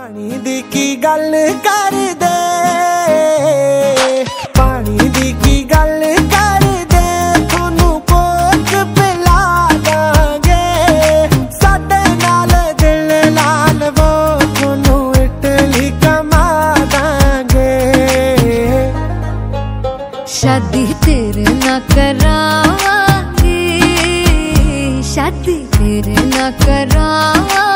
पानी दी की गल कर दे, पानी दी की गल कर दे, थोनू कोक पिला दांगे, साडे नाल दिल ला लवो, थोनू इटली कमा दांगे। शादी तेरे ना करांगे, शादी तेरे ना करांगे,